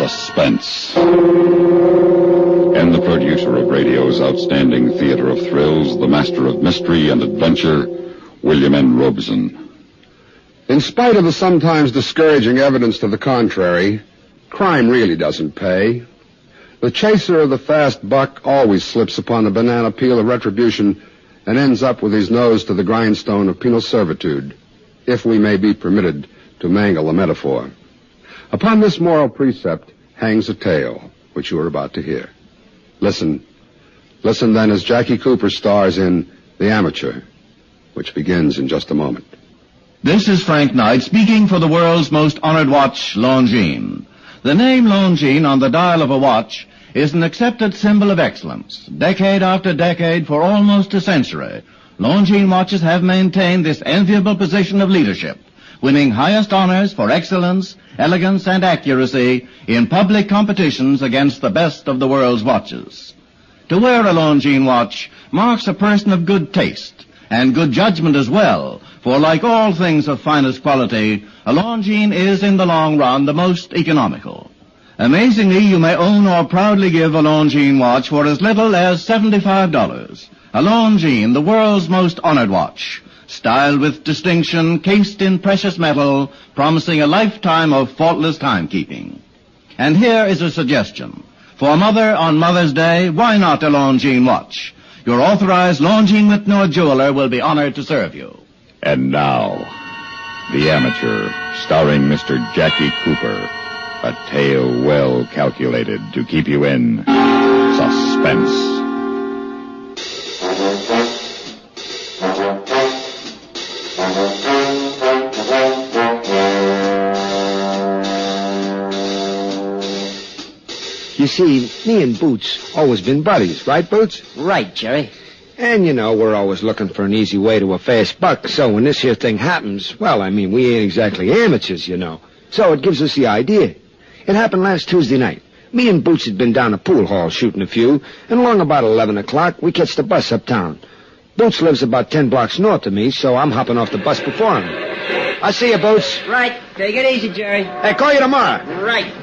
Suspense. And the producer of radio's outstanding theater of thrills, the master of mystery and adventure, William N. Robeson. In spite of the sometimes discouraging evidence to the contrary, crime really doesn't pay. The chaser of the fast buck always slips upon the banana peel of retribution and ends up with his nose to the grindstone of penal servitude, if we may be permitted to mangle a metaphor. Upon this moral precept hangs a tale, which you are about to hear. Listen then as Jackie Cooper stars in The Amateur, which begins in just a moment. This is Frank Knight speaking for the world's most honored watch, Longines. The name Longines on the dial of a watch is an accepted symbol of excellence. Decade after decade, for almost a century, Longines watches have maintained this enviable position of leadership, winning highest honors for excellence, elegance, and accuracy in public competitions against the best of the world's watches. To wear a Longines watch marks a person of good taste, and good judgment as well, for like all things of finest quality, a Longines is in the long run the most economical. Amazingly, you may own or proudly give a Longines watch for as little as $75. A Longines, the world's most honored watch, styled with distinction, cased in precious metal, promising a lifetime of faultless timekeeping. And here is a suggestion. For Mother on Mother's Day, why not a Longines watch? Your authorized Longines Whitney jeweler will be honored to serve you. And now, The Amateur, starring Mr. Jackie Cooper. A tale well calculated to keep you in suspense. You see, me and Boots always been buddies, right, Boots? Right, Jerry. And, we're always looking for an easy way to a fast buck, so when this here thing happens, well, we ain't exactly amateurs, So it gives us the idea. It happened last Tuesday night. Me and Boots had been down the pool hall shooting a few, and along about 11 o'clock, we catch the bus uptown. Boots lives about 10 blocks north of me, so I'm hopping off the bus before him. I see you, Boots. Right. Take it easy, Jerry. Hey, call you tomorrow. Right.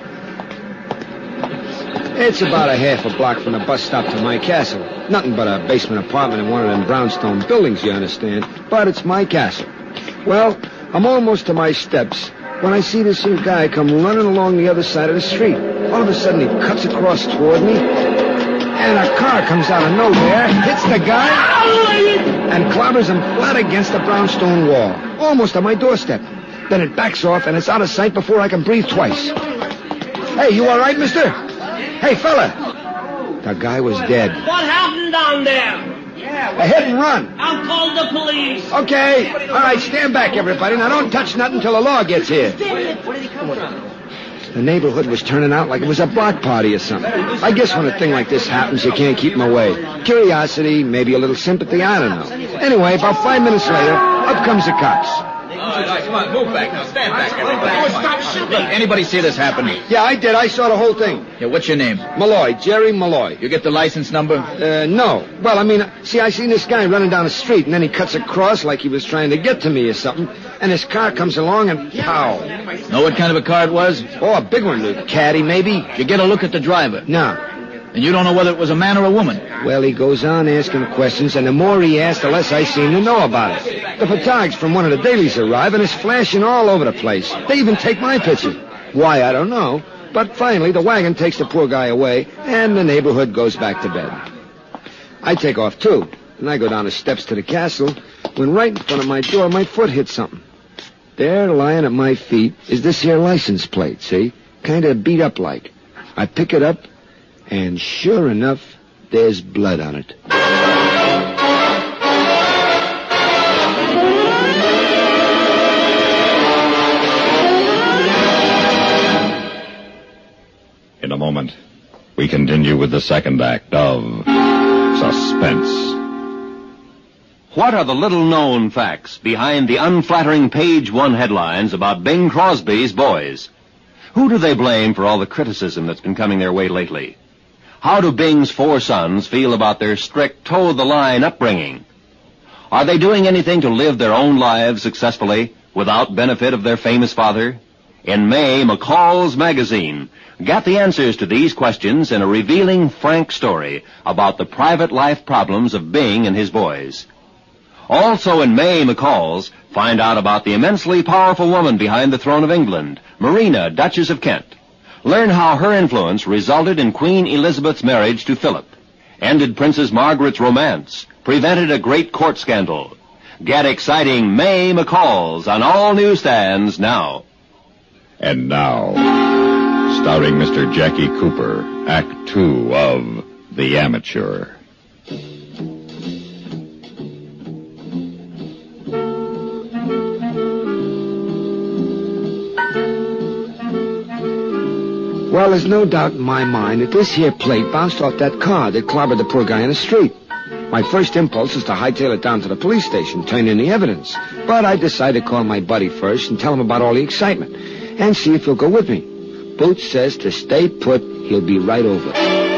It's about a half a block from the bus stop to my castle. Nothing but a basement apartment in one of them brownstone buildings, you understand. But it's my castle. Well, I'm almost to my steps when I see this here guy come running along the other side of the street. All of a sudden, he cuts across toward me, and a car comes out of nowhere, hits the guy, and clobbers him flat against the brownstone wall, almost on my doorstep. Then it backs off, and it's out of sight before I can breathe twice. Hey, you all right, mister? Hey, fella. The guy was dead. What happened down there? A hit and run. I'll call the police. Okay. All right, stand back, everybody. Now, don't touch nothing until the law gets here. Where did he come from? The neighborhood was turning out like it was a block party or something. I guess when a thing like this happens, you can't keep them away. Curiosity, maybe a little sympathy, I don't know. Anyway, about 5 minutes later, up comes the cops. All right, come on, move back now. Stand back, everybody. Stop shooting. Look, anybody see this happen? Yeah, I did. I saw the whole thing. Yeah, what's your name? Malloy, Jerry Malloy. You get the license number? No. Well, see, I seen this guy running down the street, and then he cuts across like he was trying to get to me or something, and his car comes along and pow. Know what kind of a car it was? Oh, a big one, a caddy, maybe? Did you get a look at the driver? No. And you don't know whether it was a man or a woman? Well, he goes on asking questions, and the more he asks, the less I seem to know about it. The photogs from one of the dailies arrive, and it's flashing all over the place. They even take my picture. Why, I don't know. But finally, the wagon takes the poor guy away, and the neighborhood goes back to bed. I take off, too, and I go down the steps to the castle, when right in front of my door, my foot hits something. There, lying at my feet, is this here license plate, see? Kind of beat up like. I pick it up, and sure enough, there's blood on it. In a moment, we continue with the second act of Suspense. What are the little-known facts behind the unflattering page one headlines about Bing Crosby's boys? Who do they blame for all the criticism that's been coming their way lately? How do Bing's 4 sons feel about their strict, toe-the-line upbringing? Are they doing anything to live their own lives successfully without benefit of their famous father? in May McCall's magazine. Get the answers to these questions in a revealing, frank story about the private life problems of Bing and his boys. Also in May McCall's, find out about the immensely powerful woman behind the throne of England, Marina, Duchess of Kent. Learn how her influence resulted in Queen Elizabeth's marriage to Philip, ended Princess Margaret's romance, prevented a great court scandal. Get exciting May McCall's on all newsstands now. And now, starring Mr. Jackie Cooper, Act 2 of The Amateur. Well, there's no doubt in my mind that this here plate bounced off that car that clobbered the poor guy in the street. My first impulse is to hightail it down to the police station, turn in the evidence. But I decided to call my buddy first and tell him about all the excitement, and see if he'll go with me. Boots says to stay put, he'll be right over.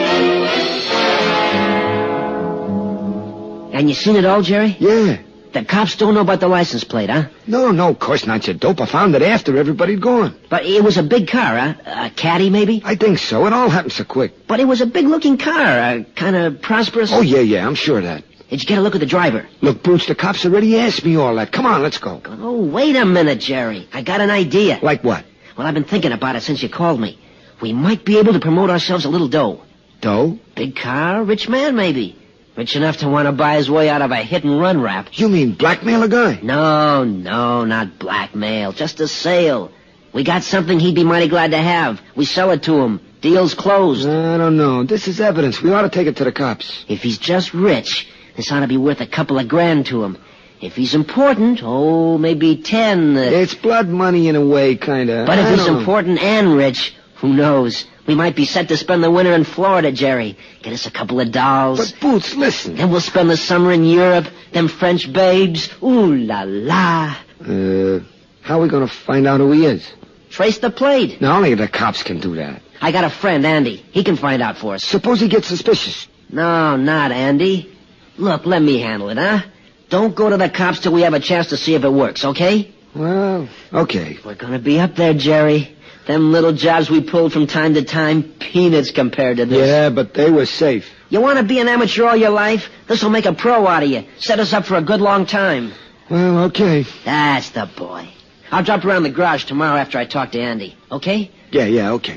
And you seen it all, Jerry? Yeah. The cops don't know about the license plate, huh? No, of course not, you dope. I found it after everybody'd gone. But it was a big car, huh? A caddy, maybe? I think so. It all happened so quick. But it was a big-looking car, kind of prosperous. Oh, yeah, I'm sure of that. Did you get a look at the driver? Look, Boots, the cops already asked me all that. Come on, let's go. Oh, wait a minute, Jerry. I got an idea. Like what? Well, I've been thinking about it since you called me. We might be able to promote ourselves a little dough. Dough? Big car, rich man, maybe. Rich enough to want to buy his way out of a hit-and-run rap. You mean blackmail a guy? No, not blackmail. Just a sale. We got something he'd be mighty glad to have. We sell it to him. Deal's closed. I don't know. This is evidence. We ought to take it to the cops. If he's just rich, this ought to be worth a couple of grand to him. If he's important, maybe 10. It's blood money in a way, kind of. But if he's important and rich, who knows? We might be set to spend the winter in Florida, Jerry. Get us a couple of dolls. But, Boots, listen. Then we'll spend the summer in Europe. Them French babes. Ooh la la. How are we going to find out who he is? Trace the plate. No, only the cops can do that. I got a friend, Andy. He can find out for us. Suppose he gets suspicious. No, not Andy. Look, let me handle it, huh? Don't go to the cops till we have a chance to see if it works, okay? Well, okay. We're gonna be up there, Jerry. Them little jobs we pulled from time to time, peanuts compared to this. Yeah, but they were safe. You want to be an amateur all your life? This'll make a pro out of you. Set us up for a good long time. Well, okay. That's the boy. I'll drop around the garage tomorrow after I talk to Andy, okay? Yeah, okay.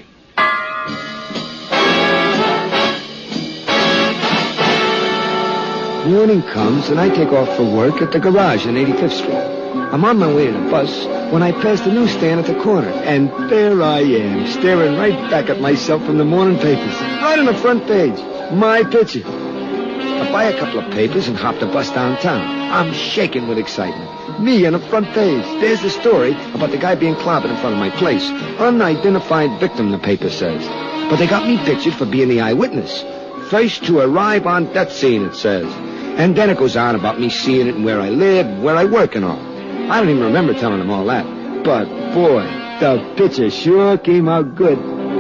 Morning comes, and I take off for work at the garage on 85th Street. I'm on my way to the bus when I pass the newsstand at the corner, and there I am, staring right back at myself from the morning papers, right on the front page, my picture. I buy a couple of papers and hop the bus downtown. I'm shaking with excitement. Me on the front page. There's the story about the guy being clobbered in front of my place. Unidentified victim, the paper says. But they got me pictured for being the eyewitness. First to arrive on that scene, it says. And then it goes on about me seeing it and where I live, and where I work and all. I don't even remember telling them all that. But, boy, the picture sure came out good.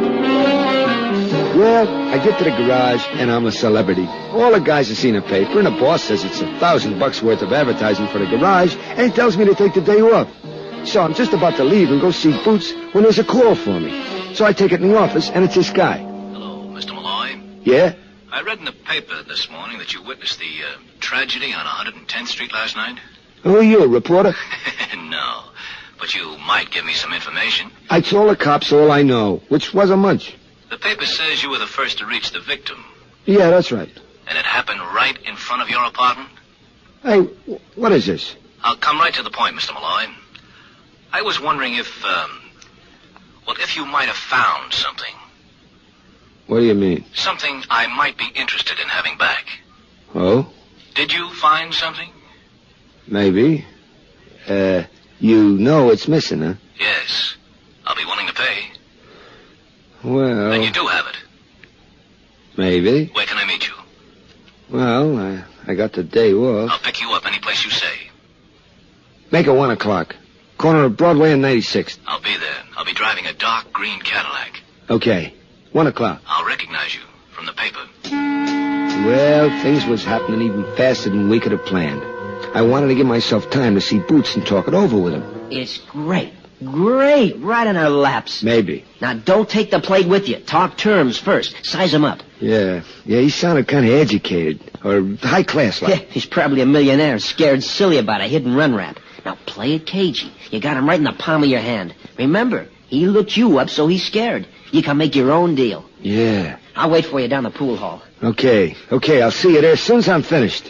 Well, I get to the garage, and I'm a celebrity. All the guys have seen the paper, and the boss says it's $1,000 worth of advertising for the garage, and he tells me to take the day off. So I'm just about to leave and go see Boots when there's a call for me. So I take it in the office, and it's this guy. Hello, Mr. Malloy. Yeah? I read in the paper this morning that you witnessed the tragedy on 110th Street last night. Who are you, a reporter? No, but you might give me some information. I told the cops all I know, which wasn't much. The paper says you were the first to reach the victim. Yeah, that's right. And it happened right in front of your apartment? Hey, what is this? I'll come right to the point, Mr. Malloy. I was wondering if you might have found something. What do you mean? Something I might be interested in having back. Oh? Did you find something? Maybe. You know it's missing, huh? Yes. I'll be willing to pay. Well... And you do have it? Maybe. Where can I meet you? Well, I got the day off. I'll pick you up any place you say. Make it 1 o'clock. Corner of Broadway and 96th. I'll be there. I'll be driving a dark green Cadillac. Okay. 1 o'clock. I'll recognize you from the paper. Well, things was happening even faster than we could have planned. I wanted to give myself time to see Boots and talk it over with him. It's great. Great, right on our laps. Maybe. Now, don't take the plate with you. Talk terms first. Size him up. Yeah, he sounded kind of educated. Or high class Yeah, like. he's probably a millionaire, scared silly about a hit-and-run rap. Now, play it cagey. You got him right in the palm of your hand. Remember, he looked you up, so he's scared. You can make your own deal. Yeah. I'll wait for you down the pool hall. Okay, I'll see you there as soon as I'm finished.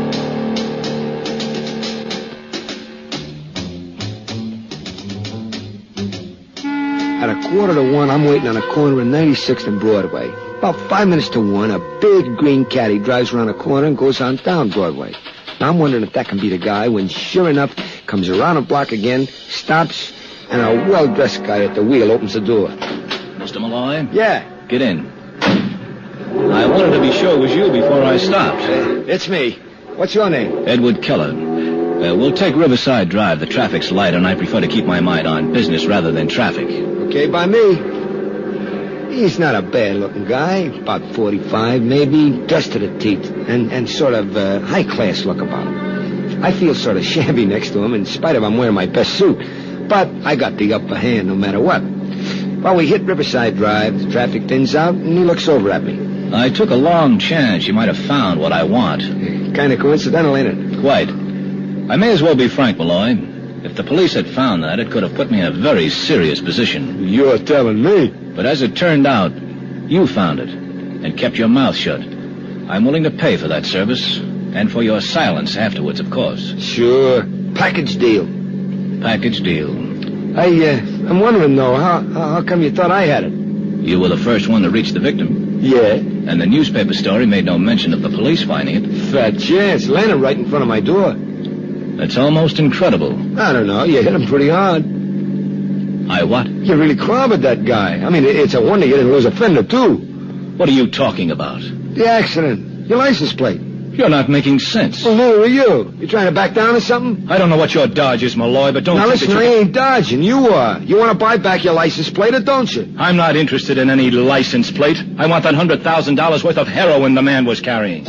At 1:45, I'm waiting on the corner of 96th and Broadway. About 5 minutes to 1, a big green caddy drives around the corner and goes on down Broadway. Now, I'm wondering if that can be the guy when, sure enough, comes around the block again, stops, and a well-dressed guy at the wheel opens the door. Mr. Malloy? Yeah. Get in. I wanted to be sure it was you before I stopped. It's me. What's your name? Edward Keller. We'll take Riverside Drive. The traffic's light, and I prefer to keep my mind on business rather than traffic. Okay, by me. He's not a bad-looking guy. About 45, maybe. Dressed to the teeth. And sort of high-class look about him. I feel sort of shabby next to him, in spite of I'm wearing my best suit. But I got the upper hand no matter what. Well, we hit Riverside Drive. The traffic thins out, and he looks over at me. I took a long chance you might have found what I want. Kind of coincidental, ain't it? Quite. I may as well be frank, Malloy. If the police had found that, it could have put me in a very serious position. You're telling me. But as it turned out, you found it and kept your mouth shut. I'm willing to pay for that service and for your silence afterwards, of course. Sure. Package deal. Package deal. I'm wondering, though, how come you thought I had it? You were the first one to reach the victim. Yeah. And the newspaper story made no mention of the police finding it. Fat chance. Landed right in front of my door. That's almost incredible. I don't know. You hit him pretty hard. I what? You really clobbered that guy. I mean, it's a wonder you didn't lose a fender, too. What are you talking about? The accident. Your license plate. You're not making sense. Well, neither are you. You trying to back down or something? I don't know what your dodge is, Malloy, but don't Now, think listen, that I ain't dodging. You are. You want to buy back your license plate, or don't you? I'm not interested in any license plate. I want that $100,000 worth of heroin the man was carrying.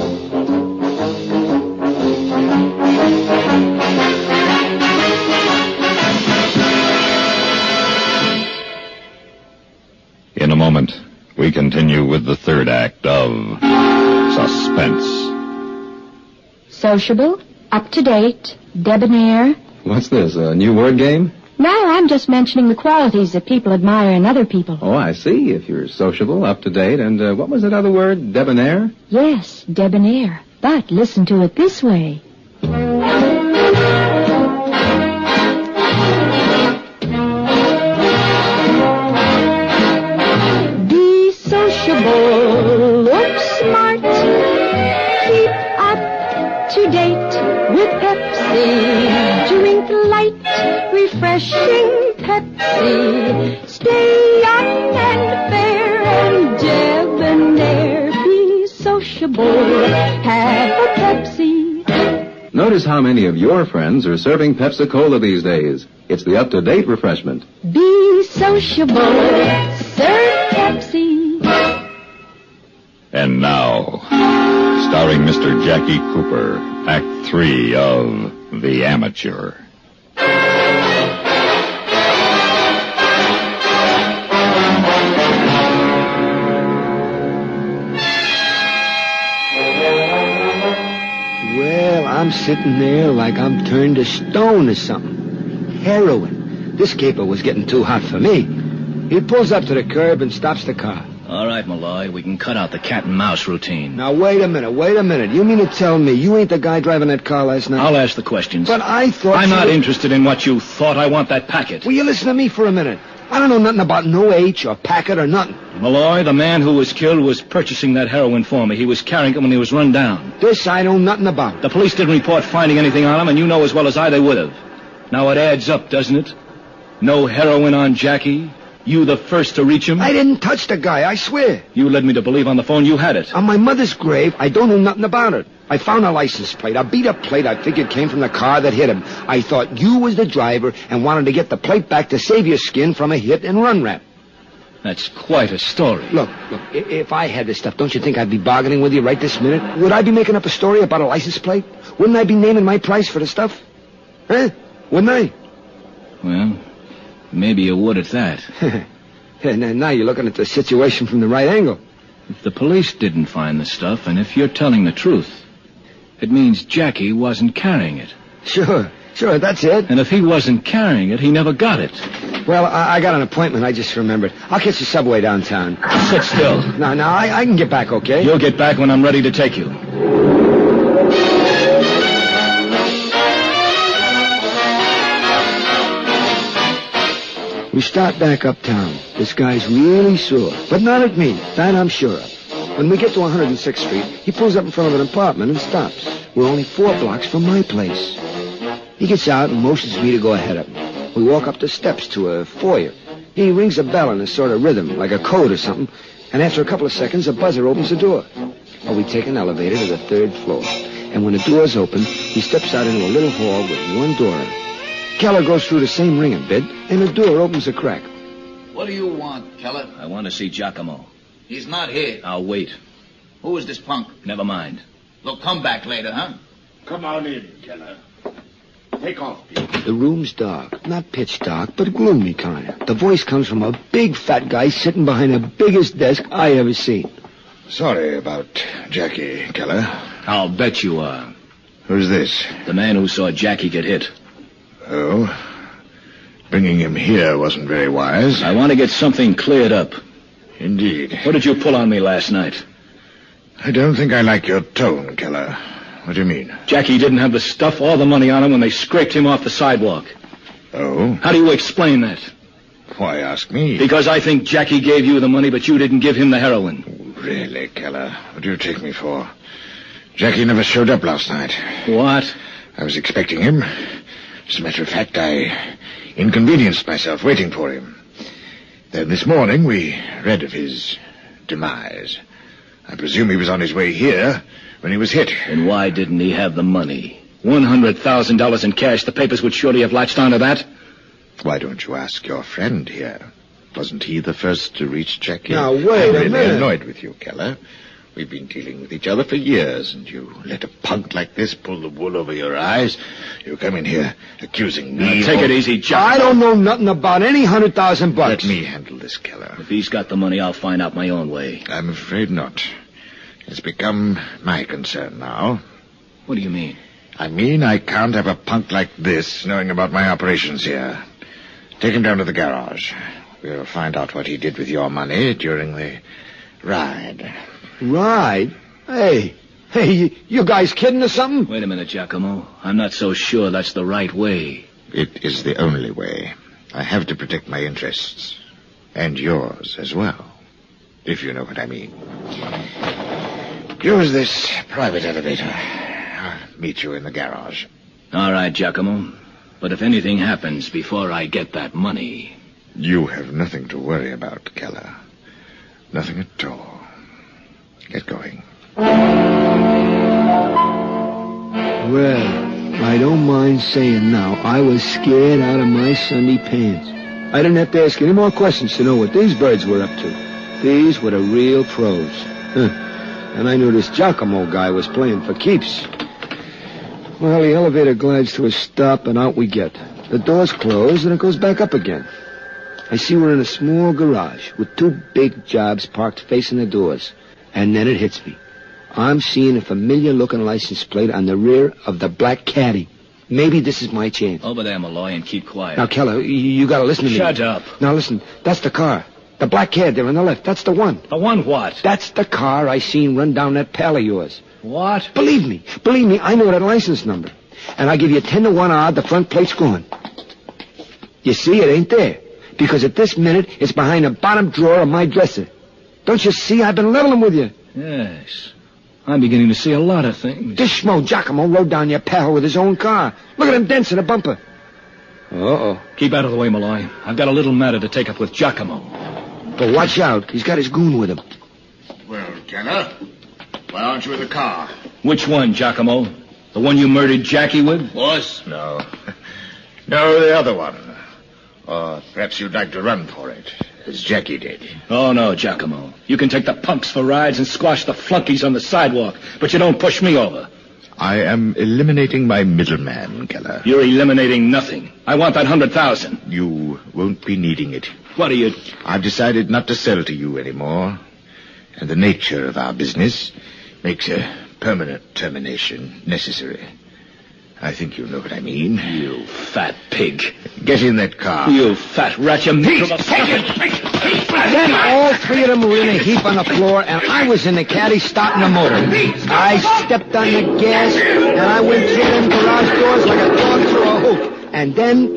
In a moment, we continue with the third act of Suspense. Sociable, up-to-date, debonair. What's this, a new word game? No, I'm just mentioning the qualities that people admire in other people. Oh, I see. If you're sociable, up-to-date, and what was that other word, debonair? Yes, debonair. But listen to it this way. Be sociable, look smart, keep up to date with Pepsi. Drink light, refreshing Pepsi. Stay young and fair and debonair. Be sociable, have a Pepsi. Notice how many of your friends are serving Pepsi-Cola these days. It's the up-to-date refreshment. Be sociable, serve Pepsi. And now, starring Mr. Jackie Cooper, Act 3 of The Amateur. Well, I'm sitting there like I'm turned to stone or something. Heroin. This caper was getting too hot for me. He pulls up to the curb and stops the car. All right, Malloy, we can cut out the cat and mouse routine. Now, wait a minute. You mean to tell me you ain't the guy driving that car last night? I'll ask the questions. But I thought I'm you not were- interested in what you thought. I want that packet. Will you listen to me for a minute? I don't know nothing about no H or packet or nothing. Malloy, the man who was killed was purchasing that heroin for me. He was carrying it when he was run down. This I know nothing about. The police didn't report finding anything on him, and you know as well as I they would have. Now it adds up, doesn't it? No heroin on Jackie. You the first to reach him. I didn't touch the guy, I swear. You led me to believe on the phone you had it. On my mother's grave, I don't know nothing about it. I found a license plate, a beat-up plate I figured came from the car that hit him. I thought you was the driver and wanted to get the plate back to save your skin from a hit-and-run rap. That's quite a story. Look, if I had this stuff, don't you think I'd be bargaining with you right this minute? Would I be making up a story about a license plate? Wouldn't I be naming my price for the stuff? Huh? Wouldn't I? Well, Maybe you would at that. And now you're looking at the situation from the right angle. If the police didn't find the stuff, and if you're telling the truth, it means Jackie wasn't carrying it. Sure, that's it. And if he wasn't carrying it, he never got it. Well, I got an appointment, I just remembered. I'll catch the subway downtown. Sit still. No, I can get back, okay? You'll get back when I'm ready to take you. We start back uptown. This guy's really sore, but not at me. That I'm sure of. When we get to 106th Street, he pulls up in front of an apartment and stops. We're only 4 blocks from my place. He gets out and motions me to go ahead of him. We walk up the steps to a foyer. He rings a bell in a sort of rhythm, like a code or something, and after a couple of seconds, a buzzer opens the door. Well, we take an elevator to the 3rd floor, and when the door's open, he steps out into a little hall with one door in it. Keller goes through the same ringing bit, and the door opens a crack. What do you want, Keller? I want to see Giacomo. He's not here. I'll wait. Who is this punk? Never mind. He'll come back later, huh? Come on in, Keller. Take off, Pete. The room's dark. Not pitch dark, but gloomy kind of. The voice comes from a big fat guy sitting behind the biggest desk I ever seen. Sorry about Jackie, Keller. I'll bet you are. Who's this? The man who saw Jackie get hit. Oh? Bringing him here wasn't very wise. I want to get something cleared up. Indeed. What did you pull on me last night? I don't think I like your tone, Keller. What do you mean? Jackie didn't have the stuff or the money on him when they scraped him off the sidewalk. Oh? How do you explain that? Why ask me? Because I think Jackie gave you the money, but you didn't give him the heroin. Really, Keller? What do you take me for? Jackie never showed up last night. What? I was expecting him. As a matter of fact, I inconvenienced myself waiting for him. Then this morning we read of his demise. I presume he was on his way here when he was hit. And why didn't he have the money? $100,000 in cash. The papers would surely have latched onto that. Why don't you ask your friend here? Wasn't he the first to reach Jackie? Now, wait I'm a really minute. annoyed with you, Keller. We've been dealing with each other for years, and you let a punk like this pull the wool over your eyes. You come in here accusing me. Now, take it easy, Jack. I don't know nothing about any $100,000. Let me handle this, Keller. If he's got the money, I'll find out my own way. I'm afraid not. It's become my concern now. What do you mean? I mean I can't have a punk like this knowing about my operations here. Take him down to the garage. We'll find out what he did with your money during the ride. Ride? Hey, you guys kidding or something? Wait a minute, Giacomo. I'm not so sure that's the right way. It is the only way. I have to protect my interests. And yours as well. If you know what I mean. Use this private elevator. I'll meet you in the garage. All right, Giacomo. But if anything happens before I get that money... You have nothing to worry about, Keller. Nothing at all. Get going. Well, I don't mind saying now, I was scared out of my Sunday pants. I didn't have to ask any more questions to know what these birds were up to. These were the real pros. And I knew this Giacomo guy was playing for keeps. Well, the elevator glides to a stop, and out we get. The door's closed, and it goes back up again. I see we're in a small garage with 2 big jobs parked facing the doors. And then it hits me. I'm seeing a familiar-looking license plate on the rear of the black caddy. Maybe this is my chance. Over there, Malloy, and keep quiet. Now, Keller, you gotta listen to me. Shut up. Now, listen, that's the car. The black cad there on the left, that's the one. The one what? That's the car I seen run down that pal of yours. What? Believe me, I know that license number. And I give you 10 to 1 odd the front plate's gone. You see, it ain't there. Because at this minute, it's behind the bottom drawer of my dresser. Don't you see? I've been leveling with you. Yes. I'm beginning to see a lot of things. This schmo Giacomo rode down your pal with his own car. Look at him dents in the bumper. Uh-oh. Keep out of the way, Malloy. I've got a little matter to take up with Giacomo. But watch out. He's got his goon with him. Well, Keller, why aren't you in the car? Which one, Giacomo? The one you murdered Jackie with? Boss? No. No, the other one. Or perhaps you'd like to run for it, as Jackie did. Oh, no, Giacomo. You can take the punks for rides and squash the flunkies on the sidewalk, but you don't push me over. I am eliminating my middleman, Keller. You're eliminating nothing. I want that 100,000. You won't be needing it. What are you... I've decided not to sell to you anymore. And the nature of our business makes a permanent termination necessary. I think you know what I mean. You fat pig. Get in that car. You fat rat, you miserable... Then all three of them were in a heap on the floor, and I was in the caddy starting the motor. I stepped on the gas, and I went through them garage doors like a dog through a hoop. And then...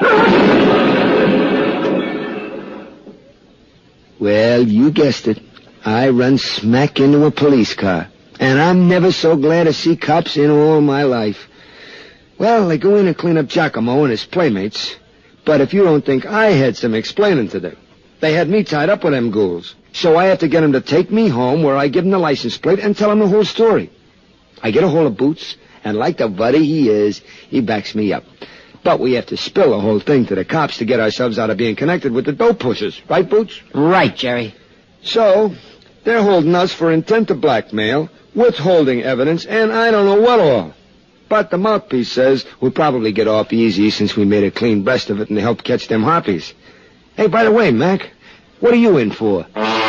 Well, you guessed it. I run smack into a police car. And I'm never so glad to see cops in all my life. Well, they go in and clean up Giacomo and his playmates. But if you don't think I had some explaining to do. They had me tied up with them ghouls. So I have to get them to take me home where I give them the license plate and tell them the whole story. I get a hold of Boots, and like the buddy he is, he backs me up. But we have to spill the whole thing to the cops to get ourselves out of being connected with the dope pushers. Right, Boots? Right, Jerry. So, they're holding us for intent to blackmail, withholding evidence, and I don't know what all. But the mouthpiece says we'll probably get off easy since we made a clean breast of it and helped catch them harpies. Hey, by the way, Mac, what are you in for?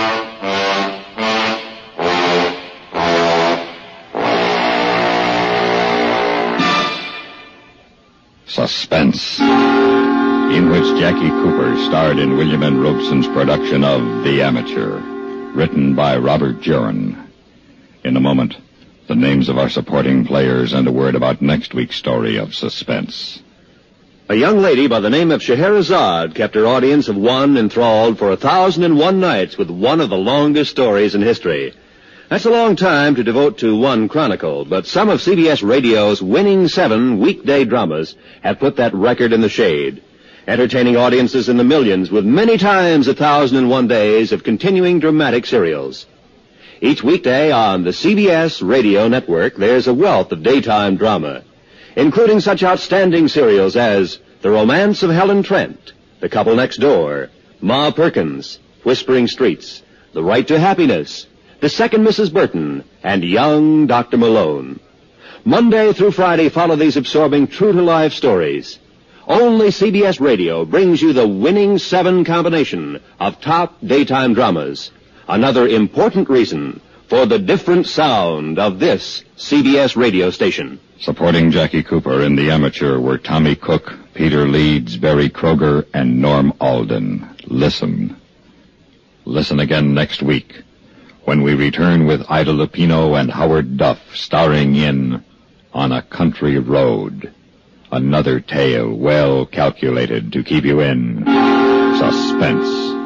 Suspense, in which Jackie Cooper starred in William N. Robeson's production of The Amateur, written by Robert Jurin. In a moment, the names of our supporting players and a word about next week's story of suspense. A young lady by the name of Scheherazade kept her audience of one enthralled for 1,001 nights with one of the longest stories in history. That's a long time to devote to one chronicle, but some of CBS Radio's winning 7 weekday dramas have put that record in the shade, entertaining audiences in the millions with many times 1,001 days of continuing dramatic serials. Each weekday on the CBS Radio Network, there's a wealth of daytime drama, including such outstanding serials as The Romance of Helen Trent, The Couple Next Door, Ma Perkins, Whispering Streets, The Right to Happiness, The Second Mrs. Burton, and Young Dr. Malone. Monday through Friday, follow these absorbing, true-to-life stories. Only CBS Radio brings you the winning 7 combination of top daytime dramas. Another important reason for the different sound of this CBS radio station. Supporting Jackie Cooper in The Amateur were Tommy Cook, Peter Leeds, Barry Kroger, and Norm Alden. Listen. Listen again next week, when we return with Ida Lupino and Howard Duff starring in On a Country Road. Another tale well calculated to keep you in suspense.